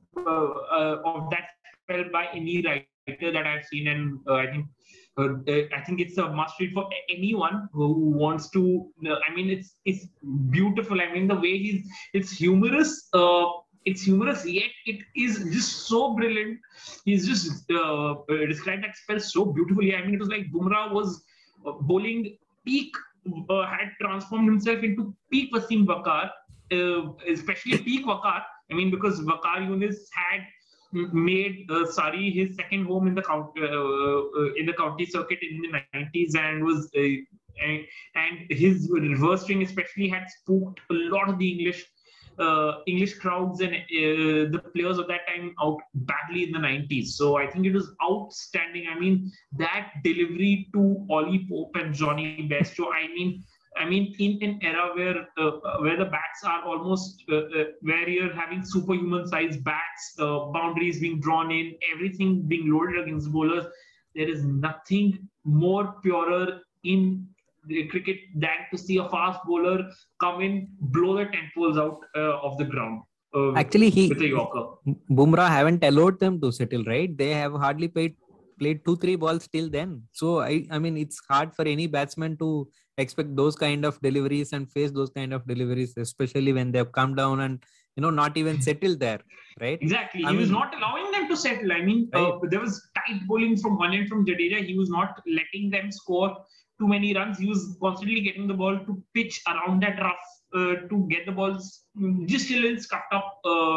writer that I've seen, and I think it's a must read for anyone who wants to. It's beautiful. The way it's humorous. It's humorous, yet it is just so brilliant. He's just described that spell so beautifully. It was like Bumrah was bowling peak, had transformed himself into peak Wasim Waqar, especially peak Waqar. Because Waqar Younis had made Surrey his second home in the county circuit in the 90s, and was and his reverse swing especially had spooked a lot of the English crowds and the players of that time out badly in the 90s. So I think it was outstanding. That delivery to Ollie Pope and Johnny Bairstow, I mean, in an era where the bats are almost where you're having superhuman sized bats, boundaries being drawn in, everything being loaded against bowlers, there is nothing more purer in the cricket than to see a fast bowler come in, blow the 10 poles out of the ground Actually, with a Yorker. Bumrah haven't allowed them to settle, right? They have hardly played 2-3 balls till then. So I mean, it's hard for any batsman to expect those kind of deliveries and face those kind of deliveries, especially when they've come down and not even settled there, right? Exactly. I He was mean, not allowing them to settle. I mean, right? there was tight bowling from one end from Jadeja. He was not letting them score too many runs. He was constantly getting the ball to pitch around that rough to get the balls just a little scuffed up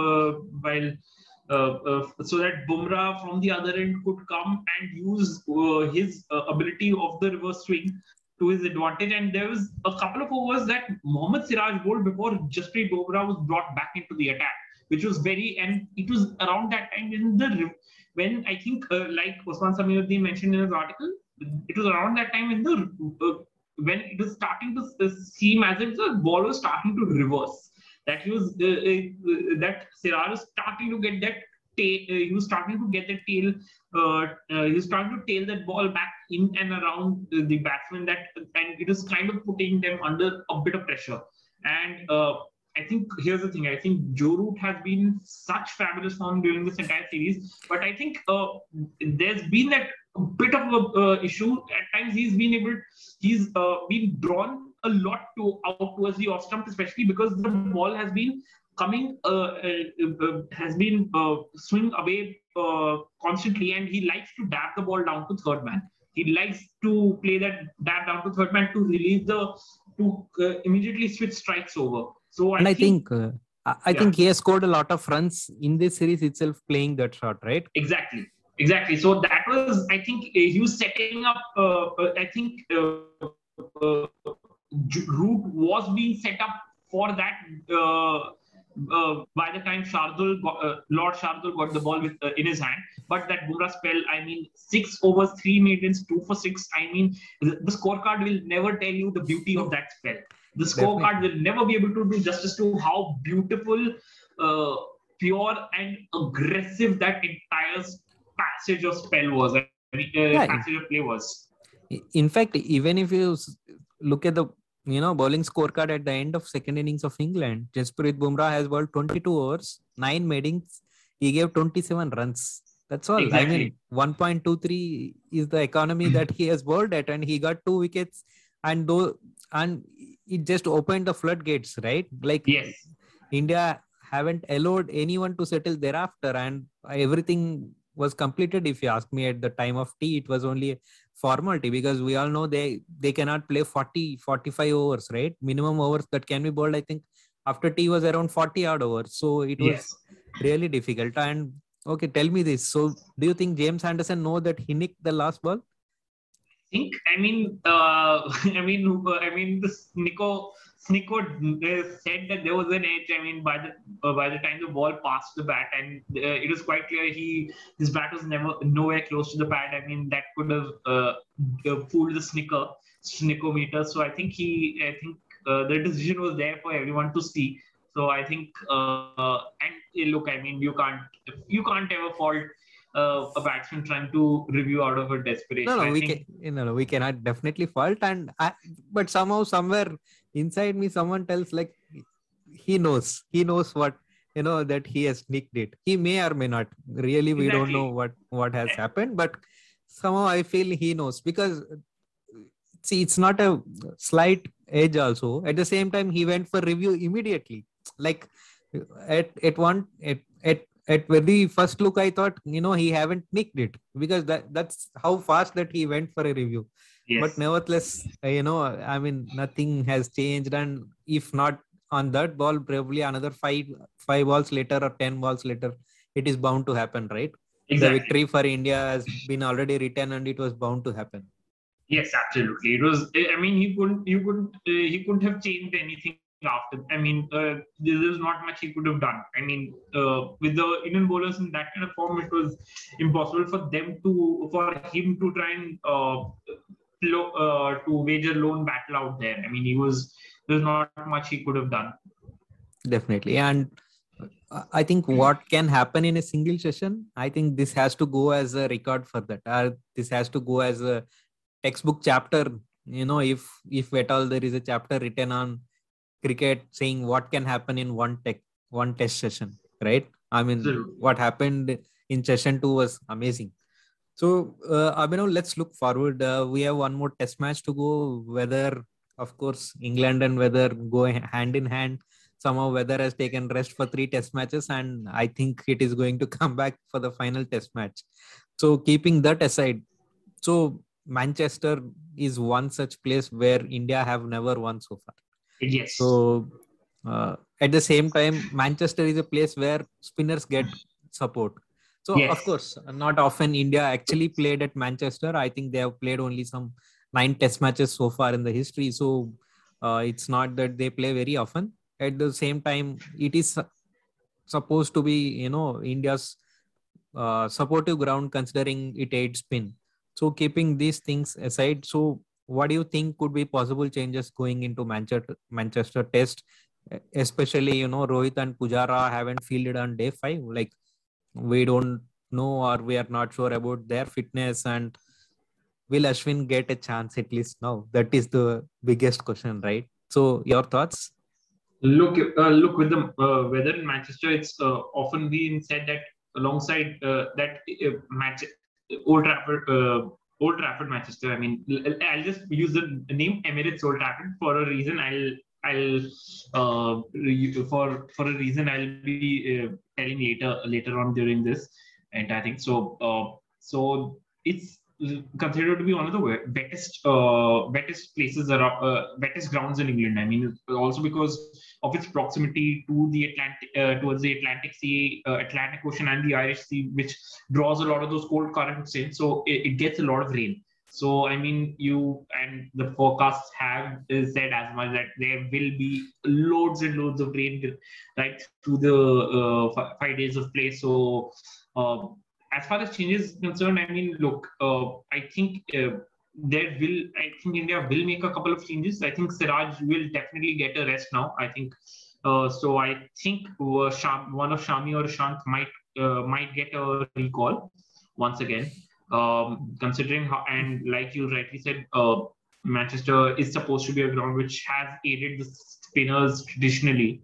so that Bumrah from the other end could come and use his ability of the reverse swing to his advantage. And there was a couple of overs that Mohammad Siraj bowled before Jasprit Bumrah was brought back into the attack, which was and it was around that time when I think, like Osman Samiuddin mentioned in his article, it was around that time when it was starting to seem as if the ball was starting to reverse. That that Siraj was starting to get that tail. He was starting to get the tail. He was starting to tail that ball back in and around the batsman. And it was kind of putting them under a bit of pressure. And I think here's the thing. I think Joe Root has been such fabulous form during this entire series, but I think there's been that bit of a issue. At times he's been drawn a lot out towards the off stump, especially because the ball has been coming, swing away constantly, and he likes to dab the ball down to third man. He likes to play that dab down to third man to release immediately switch strikes over. So I think he has scored a lot of runs in this series itself playing that shot, right? Exactly. So that was, I think, he was setting up. I think Root was being set up for that by the time Lord Shardul got the ball in his hand. But that Bumrah spell, I mean, 6 overs, 3 maidens, 2 for 6. I mean, the scorecard will never tell you the beauty of that spell. The scorecard will never be able to do justice to how beautiful, pure, and aggressive that entire passage of spell was. Passage of play was. In fact, even if you look at the bowling scorecard at the end of second innings of England, Jasprit Bumrah has bowled 22 overs, 9 maidens. He gave 27 runs. That's all. Exactly. I mean, 1.23 is the economy that he has bowled at, and he got 2 wickets, and it just opened the floodgates, right? Like, yes. India haven't allowed anyone to settle thereafter, and everything was completed. If you ask me, at the time of tea, it was only a formality, because we all know they cannot play 40-45 overs, right? Minimum overs that can be bowled, I think, after tea was around 40 odd overs. So it was really difficult. And okay, tell me this. So do you think James Anderson know that he nicked the last ball? This Snicko said that there was an edge. I mean, by the time the ball passed the bat, and it was quite clear his bat was nowhere close to the pad. I mean, that could have fooled the Snicko meter. So I think the decision was there for everyone to see. So I think, and look, I mean, you can't ever fault a batsman trying to review out of a desperation. We cannot definitely fault. But somehow, somewhere inside me, someone tells, like, he knows what, that he has nicked it. He may or may not. Really, we don't know what has happened, but somehow I feel he knows, because see, it's not a slight edge also. At the same time, he went for review immediately. Like, at very first look, I thought, he haven't nicked it, because that's how fast that he went for a review. Yes. But nevertheless, I mean, nothing has changed. And if not on that ball, probably another five balls later or 10 balls later, it is bound to happen, right? Exactly. The victory for India has been already written, and it was bound to happen. Yes, absolutely. It was. I mean, he couldn't have changed anything after. I mean, there's not much he could have done. I mean, with the Indian bowlers in that kind of form, it was impossible for him to try and to wage a lone battle out there. I mean, there's not much he could have done. Definitely. And I think what can happen in a single session, I think this has to go as a record for that. This has to go as a textbook chapter. If at all there is a chapter written on cricket saying what can happen in one test session, right? I mean, Absolutely. what happened in session 2 was amazing. So, Abhinav, let's look forward. We have one more test match to go. Whether, of course, England and weather go hand in hand. Somehow, weather has taken rest for 3 test matches, and I think it is going to come back for the final test match. So, keeping that aside, so Manchester is one such place where India have never won so far. Yes. So, at the same time, Manchester is a place where spinners get support. So, Yes. of course, not often India actually played at Manchester. I think they have played only some 9 test matches so far in the history. So, it's not that they play very often. At the same time, it is supposed to be, India's supportive ground considering it aids spin. So, keeping these things aside, so what do you think could be possible changes going into Manchester Test? Especially, Rohit and Pujara haven't fielded on day 5. Like, we don't know or we are not sure about their fitness, and will Ashwin get a chance at least now? That is the biggest question, right? So, your thoughts? Look with the weather in Manchester. It's often been said that alongside that match, Old Trafford, Old Trafford, Manchester. I mean, I'll just use the name Emirates Old Trafford for a reason. For a reason I'll be telling later on during this, and I think so. So it's considered to be one of the wettest places around, wettest grounds in England. I mean, also because of its proximity to the Atlantic, towards the Atlantic Sea, Atlantic Ocean, and the Irish Sea, which draws a lot of those cold currents in. So it gets a lot of rain. So I mean, you and the forecasts have said as much that there will be loads and loads of rain right through the 5 days of play. So as far as changes concerned, I mean, look, I think India will make a couple of changes. I think Siraj will definitely get a rest now. I think so. I think one of Shami or Shant might get a recall once again. Considering how, and like you rightly said, Manchester is supposed to be a ground which has aided the spinners traditionally.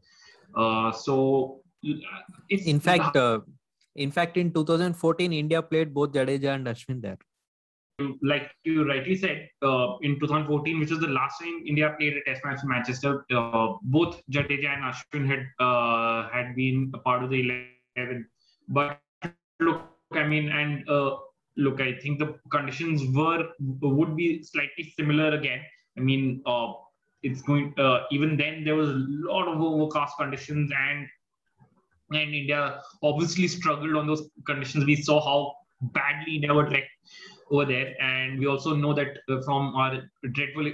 So it's In fact, in 2014, India played both Jadeja and Ashwin there. Like you rightly said, in 2014, which was the last time India played a test match in Manchester, both Jadeja and Ashwin had been a part of the 11. But look, I mean, and look, I think the conditions would be slightly similar again. I mean, it's going. Even then, there was a lot of overcast conditions, and India obviously struggled on those conditions. We saw how badly India were trekked over there, and we also know that from our dreadful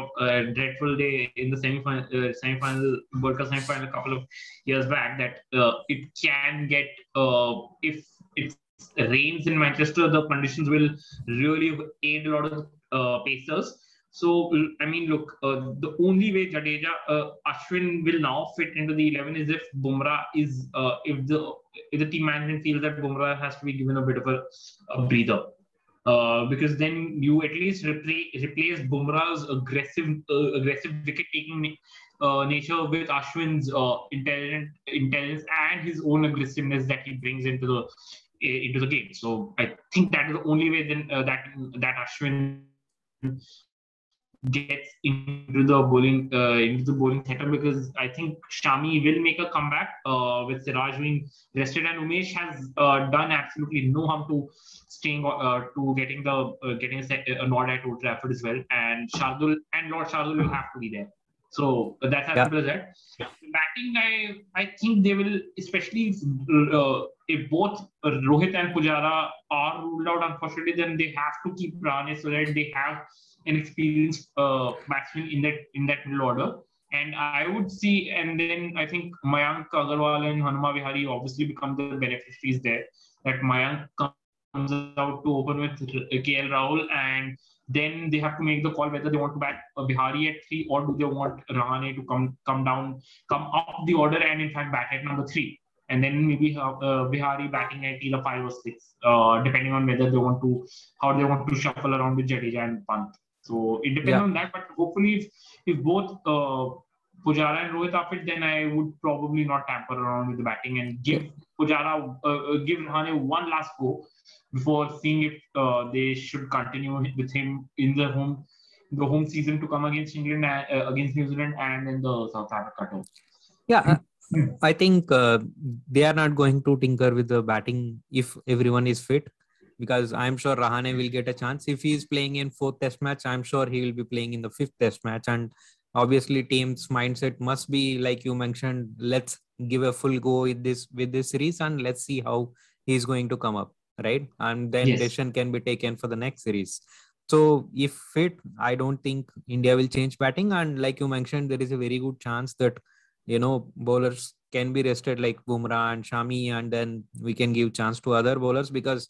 day in the semi-final World Cup semi-final a couple of years back, that it can get if it rains in Manchester, the conditions will really aid a lot of pacers. So, I mean, look, the only way Ashwin will now fit into the 11 is if Bumrah is, if the team management feels that Bumrah has to be given a bit of a breather. Because then you at least replace Bumrah's aggressive wicket-taking nature with Ashwin's intelligence and his own aggressiveness that he brings into the game. So I think that is the only way then that Ashwin gets into the bowling setup, because I think Shami will make a comeback with Siraj being rested, and Umesh has done absolutely no harm to staying to getting a nod at Old Trafford as well, and Lord Shardul will have to be there. So that's as simple as that. Batting, I think they will, especially if both Rohit and Pujara are ruled out, unfortunately, then they have to keep Rahane so that they have an experienced batsman in that middle order. And I would see, and then I think Mayank Agarwal and Hanuma Vihari obviously become the beneficiaries there. That Mayank out to open with KL Rahul, and then they have to make the call whether they want to bat Bihari at 3 or do they want Rahane to come up the order and in fact bat at number 3. And then maybe Bihari batting at either 5 or 6, depending on whether they want to, how they want to shuffle around with Jadeja and Pant. So it depends on that. But hopefully, if both Pujara and Rohit are fit, then I would probably not tamper around with the batting and give Pujara, give Rahane one last go before seeing if they should continue with him in the home season to come against England, against New Zealand, and in the South Africa tour. Yeah, I think they are not going to tinker with the batting if everyone is fit, because I'm sure Rahane will get a chance. If he is playing in 4th test match, I'm sure he will be playing in the 5th test match. And obviously team's mindset must be, like you mentioned, let's give a full go with this series and let's see how he's going to come up, right? And then decision can be taken for the next series. So if fit, I don't think India will change batting. And like you mentioned, there is a very good chance that, bowlers can be rested like Bumrah and Shami, and then we can give chance to other bowlers, because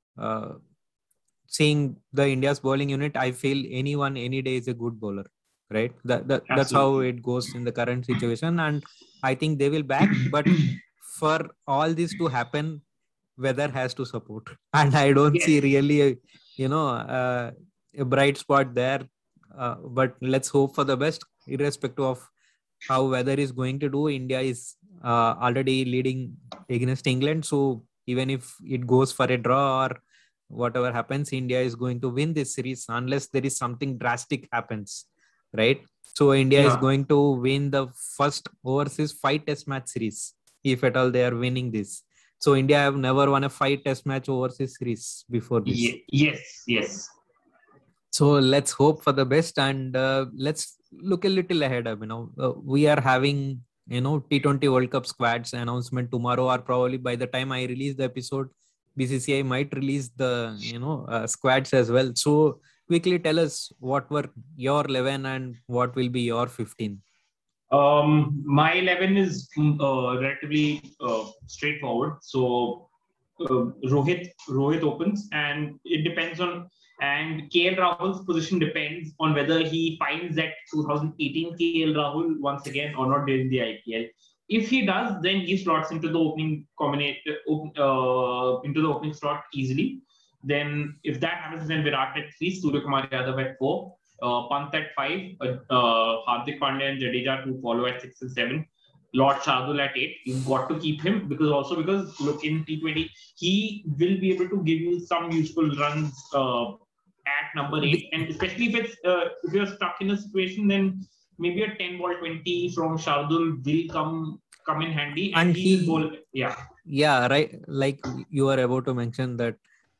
seeing the India's bowling unit, I feel anyone any day is a good bowler, right? That's how it goes in the current situation, and I think they will back. But for all this to happen, weather has to support, and I don't see really a bright spot there. But let's hope for the best, irrespective of how weather is going to do. India is already leading against England, so even if it goes for a draw or whatever happens, India is going to win this series unless there is something drastic happens, right? So India is going to win the first overseas 5 test match series, if at all they are winning this. So India have never won a 5 test match overseas series before this. Yes. So let's hope for the best, and let's look a little ahead. We are having T20 World Cup squads announcement tomorrow, or probably by the time I release the episode, BCCI might release the squads as well. So quickly tell us what were your 11 and what will be your 15. My 11 is relatively straightforward. So Rohit opens, and it depends on, and KL Rahul's position depends on whether he finds that 2018 KL Rahul once again or not during the IPL. If he does, then he slots into the opening into the opening slot easily. Then if that happens, then Virat at 3, Surya Kumar Yadav at 4, Pant at 5, Hardik Pandya and Jadeja to follow at 6 and 7. Lord Shardul at 8. You've got to keep him because look, in T20 he will be able to give you some useful runs at number 8, and especially if you're stuck in a situation, then maybe a 10 ball 20 from Shardul will come in handy, and he will bowl. Right. Like you are about to mention that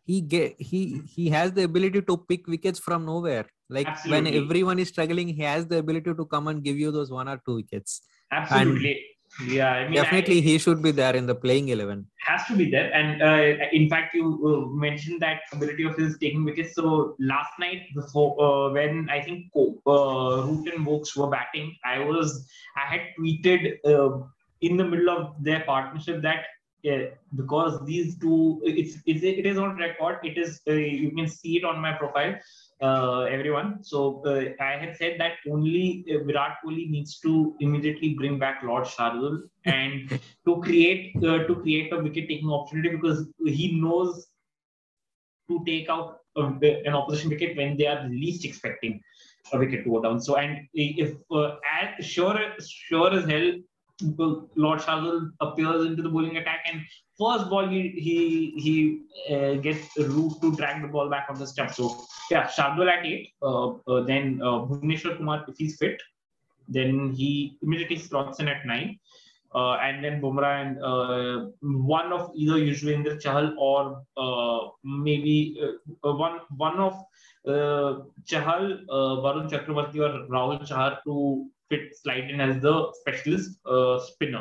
he has the ability to pick wickets from nowhere. Like when everyone is struggling, he has the ability to come and give you those 1 or 2 wickets. Absolutely. And definitely he should be there in the playing 11. Has to be there. And in fact, you mentioned that ability of his taking wickets. So last night, before when I think Root and Vokes were batting, I had tweeted in the middle of their partnership that because these two, it is on record. It is you can see it on my profile. Everyone. So I had said that only Virat Kohli needs to immediately bring back Lord Shardul and to create a wicket-taking opportunity, because he knows to take out an opposition wicket when they are least expecting a wicket to go down. So, and if as sure as hell, Lord Shardul appears into the bowling attack, and first ball he gets Root to drag the ball back on the stump. So Shardul at 8, then Bhuvneshwar Kumar, if he's fit, then he immediately slots in at 9, and then Bumrah and one of either Yuzvendra Chahal or maybe one of Chahal, Varun Chakravarti or Rahul Chahar to slide in as the specialist spinner.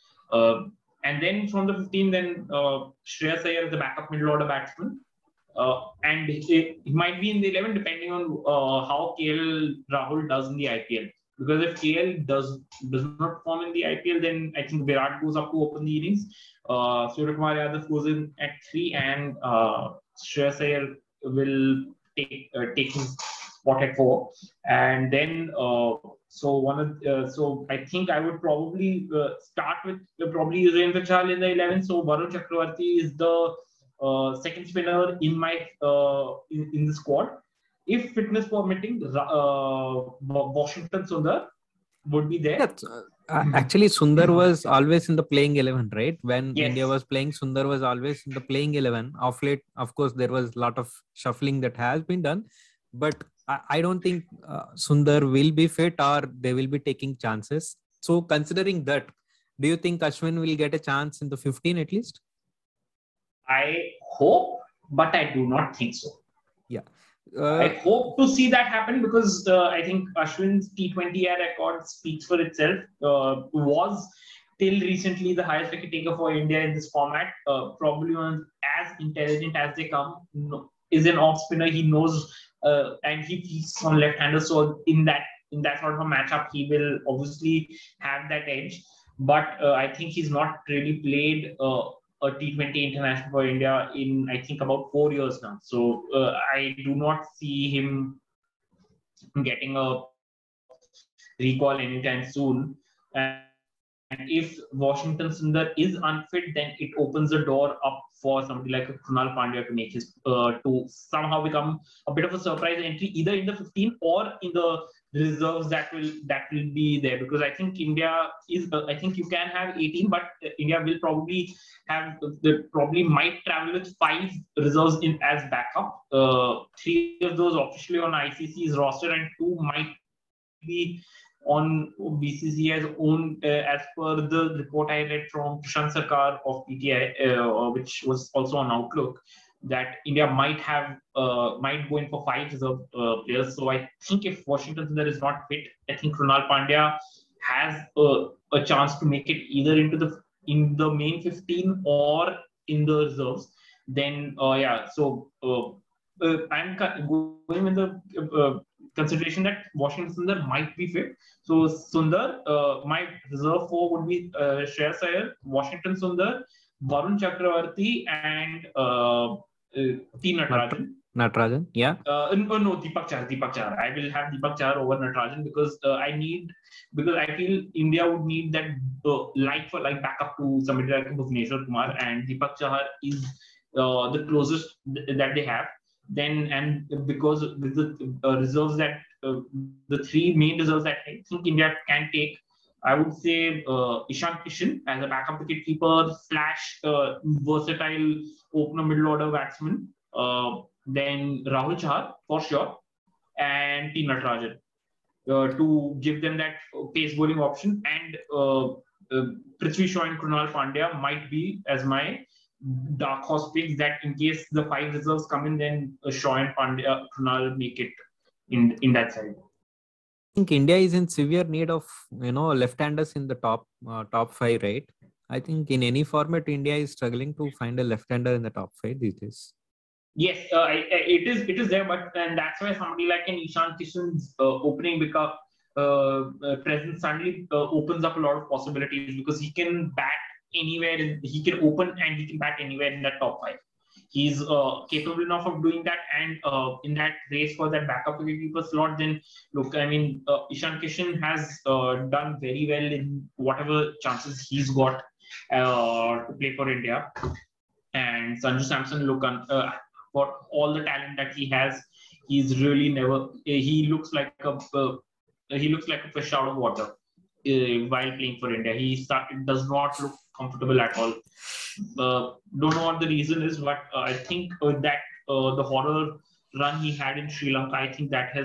And then from the 15, then Shreyas Iyer is the backup middle order batsman. And he might be in the 11 depending on how KL Rahul does in the IPL. Because if KL does not perform in the IPL, then I think Virat goes up to open the innings. Surya Kumar Yadav goes in at 3, and Shreyas Iyer will take his spot at 4. And then so I think I would probably start with probably Yuzvendra Chahal in the 11. So Varun Chakravarti is the second spinner in my in the squad. If fitness permitting, Washington Sundar would be there. Actually, Sundar was always in the playing 11, right? When Yes. India was playing, Sundar was always in the playing 11. Of late, of course, there was a lot of shuffling that has been done. But I don't think Sundar will be fit, or they will be taking chances. So considering that, do you think Ashwin will get a chance in the 15 at least? I hope, but I do not think so. Yeah. I hope to see that happen, because I think Ashwin's T20 record speaks for itself. Was till recently the highest wicket taker for India in this format. Probably one as intelligent as they come. Is an off spinner. He knows, and he feeds on left-handers. So in that sort of a matchup, he will obviously have that edge. But I think he's not really played a T20 international for India in, I think, about 4 years now. So I do not see him getting a recall anytime soon. And if Washington Sundar is unfit, then it opens the door up for somebody like Krunal Pandya to make his to somehow become a bit of a surprise entry, either in the 15 or in the reserves that will be there. Because I think India is I think you can have 18, but India will probably have probably might travel with 5 reserves in as backup. 3 of those officially on ICC's roster, and 2 might be on BCCI's own, as per the report I read from Prashant Sarkar of PTI, which was also on Outlook, that India might go in for 5 reserve players. So I think if Washington Sundar is not fit, I think Krunal Pandya has a chance to make it either in the main 15 or in the reserves. Then so I'm going with the consideration that Washington Sundar might be fit. So Sundar, my reserve 4 would be Shreyas Iyer, Washington Sundar, Varun Chakravarti, and T. Natarajan. Natarajan, yeah. No, Deepak Chahar. I will have Deepak Chahar over Natarajan, because I feel India would need that like for like backup to somebody like Bhuvneshwar Kumar, and Deepak Chahar is the closest that they have. Then, and because with the reserves that the 3 main reserves that I think India can take, I would say Ishan Kishan as a backup wicketkeeper / versatile opener middle order batsman. Then Rahul Chahar for sure, and T. Natarajan to give them that pace bowling option. And Prithvi Shaw and Krunal Pandya might be as my dark horse picks, that in case the 5 reserves come in, then Shaw and Pandya, Krunal make it in that side. I think India is in severe need of left-handers in the top 5, right? I think in any format, India is struggling to find a left-hander in the top 5 these days. Yes, it is there, but and that's why somebody like an Ishan Kishan's opening presence suddenly opens up a lot of possibilities, because he can bat anywhere, he can open and he can bat anywhere in that top 5. He's capable enough of doing that, and in that race for that backup wicketkeeper slot, then look, I mean, Ishan Kishan has done very well in whatever chances he's got to play for India. And Sanju Samson, look, for all the talent that he has, he's really he looks like a fish out of water while playing for India. He does not look comfortable at all. Don't know what the reason is, but I think that the horror run he had in Sri Lanka, I think that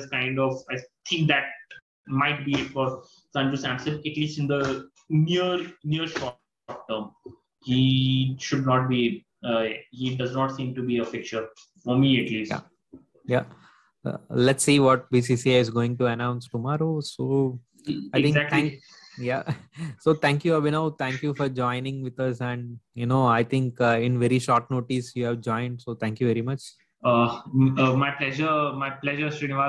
might be it for Sanju Samson, at least in the near short term. He should not be. He does not seem to be a fixture for me, at least. Yeah. Let's see what BCCI is going to announce tomorrow. So I think So thank you, Abhinav. Thank you for joining with us. And I think in very short notice you have joined. So thank you very much. My pleasure, Srinivas.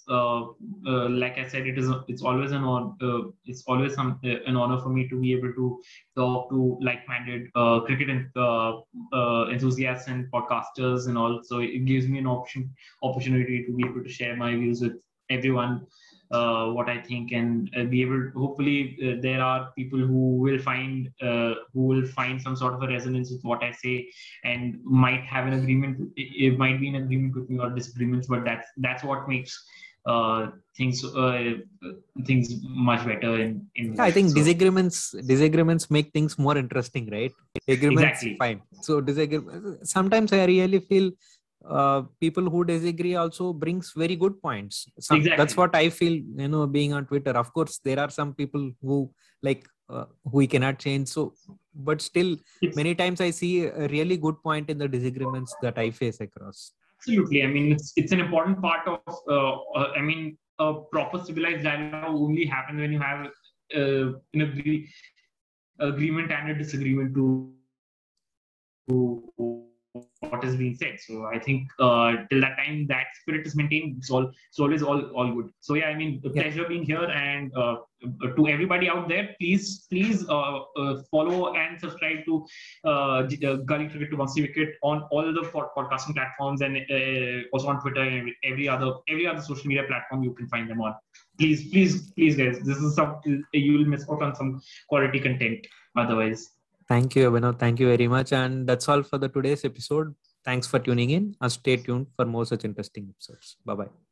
like I said, it's always an honor for me to be able to talk to like-minded cricket enthusiasts and podcasters and all. So it gives me an opportunity to be able to share my views with everyone, what I think, and be able. Hopefully, there are people who will find some sort of a resonance with what I say, and might have an agreement. It might be in agreement with me or disagreements, but that's what makes uh, things uh, things much better in I life. think So disagreements make things more interesting, right? Agreements, exactly, fine. So sometimes I really feel people who disagree also brings very good points. That's exactly. what I feel, being on Twitter. Of course, there are some people who like who we cannot change. So, but still, It's many times I see a really good point in the disagreements that I face across. absolutely. I mean, it's an important part of. I mean, a proper civilized dialogue only happens when you have an agreement and a disagreement to what is being said. So I think till that time that spirit is maintained, it's always all good. So yeah, I mean, a pleasure Yeah. being here, and to everybody out there, please follow and subscribe to Gully Cricket to Bouncy Wicket on all the podcasting platforms, and also on Twitter and every other social media platform you can find them on. Please, guys, this is something you will miss out on some quality content otherwise. Thank you, Abhinav. Thank you very much. And that's all for the today's episode. Thanks for tuning in and stay tuned for more such interesting episodes. Bye bye.